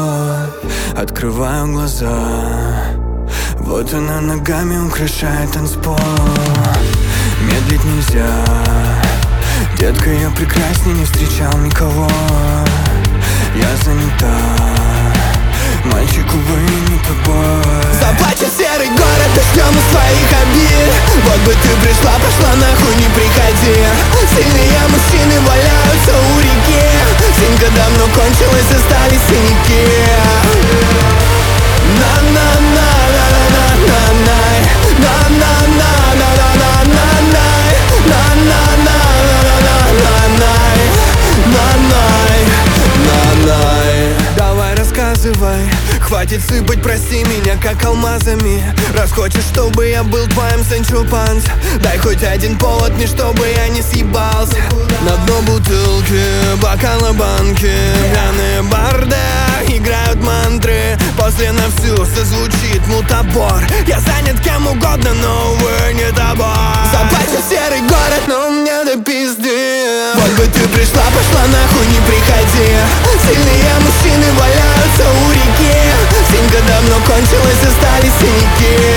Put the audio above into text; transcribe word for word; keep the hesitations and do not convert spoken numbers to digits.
открываю глаза. Вот она ногами украшает танцпол. Медлить нельзя, детка, я прекрасней не встречал никого. Я занята, мальчик, увы, не тобой. Заплачет серый город дождем из своих обид. Вот бы ты пришла, пошла нахуй, не приходи. Сильные мужчины валяются у реки. Синька давно кончилась, остались синяки. На-на-на-на-на-на-на-най, на-на-на-на-на-на-на-най, на-на-на-на-на-на-най, на-най, на-най. Давай рассказывай, хватит сыпать, прости меня, как алмазами. Раз хочешь, чтобы я был твоим Санчо Панс, дай хоть один повод мне, чтобы я не съебался. На дно бутылки, бокала банки, пьяные барды играют мантры. После на всю созвучит мутабор. Я занят кем угодно, но, увы, не тобой. Заплачет серый город, но у меня до пизды. Вот бы ты пришла, пошла нахуй, не приходи. Сильные мужчины валяются у реки. Синька давно кончилась, остались синяки.